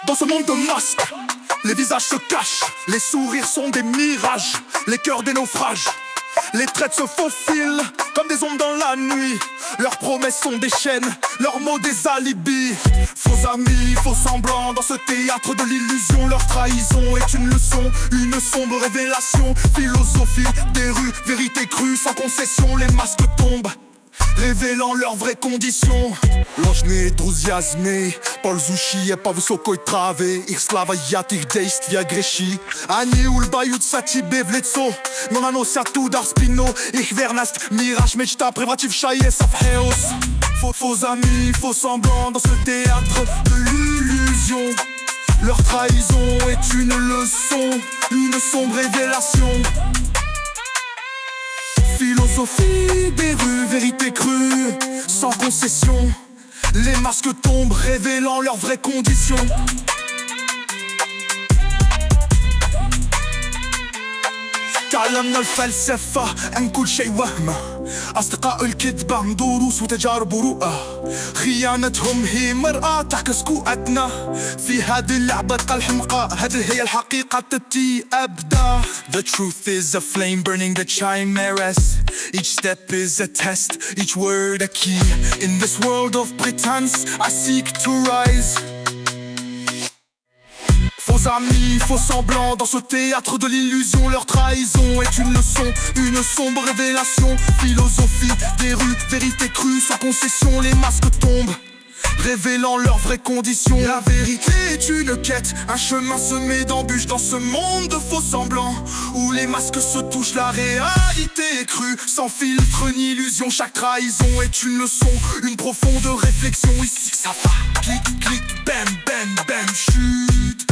Dans ce monde de masques, les visages se cachent, les sourires sont des mirages, les cœurs des naufrages. Les traits se faufilent comme des ombres dans la nuit. Leurs promesses sont des chaînes, leurs mots des alibis. Faux amis, faux semblants, dans ce théâtre de l'illusion. Leur trahison est une leçon, une sombre révélation. Philosophie des rues, vérité crue, sans concession. Les masques tombent, révélant leurs vraies conditions. Lożny druzjazmy, polzusi po wysokoj trawy. Ich sława ich действия греши. Они улыбаются тебе в лицо, но наносят удар в спину. Их верность, мираж, мечта, превратившаяся в хаос. Faux amis, faux semblants, dans ce théâtre de l'illusion. Leur trahison est une leçon, une sombre révélation. Philosophie des rues, vérité crue, sans concession. Les masques tombent, révélant leurs vraies conditions. تعلمنا الفلسفة أن كل شيء وهم. أصدقاء الكذبة دروس وتجارب ورؤى. خيانتهم هي مرآة تعكس قوتنا. في هذه اللعبة الحمقى هذه هي الحقيقة التي أبدأ. The truth is a flame burning the chimeras. Each step is a test, each word a key. In this world of pretense, I seek to rise. Faux amis, faux semblants, dans ce théâtre de l'illusion. Leur trahison est une leçon, une sombre révélation. Philosophie des rues, vérité crue, sans concession. Les masques tombent, révélant leurs vraies conditions. La vérité est une quête, un chemin semé d'embûches. Dans ce monde de faux semblants, où les masques se touchent, la réalité est crue, sans filtre ni illusion. Chaque trahison est une leçon, une profonde réflexion. Ici ça va, clic, clic, bam, bam, bam, chute.